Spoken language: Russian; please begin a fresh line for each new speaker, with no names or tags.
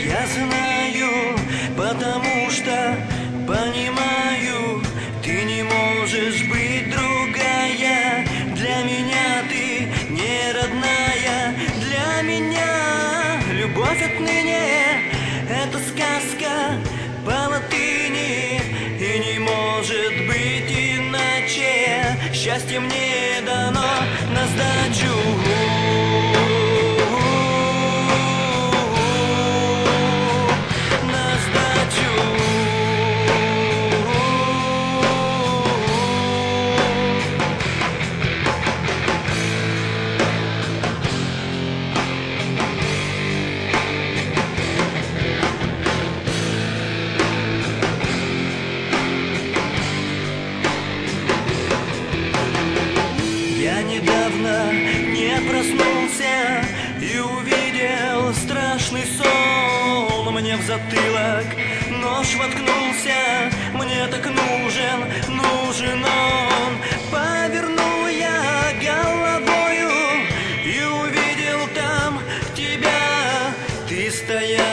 Я знаю, потому что понимаю, ты не можешь быть другая. Для меня ты не родная. Для меня любовь отныне — это сказка по латыни, и не может быть иначе. Счастье мне дано на сдачу. Я недавно не проснулся и увидел страшный сон. Мне в затылок нож воткнулся, мне так нужен он. Повернул я головою и увидел там тебя. Ты стоял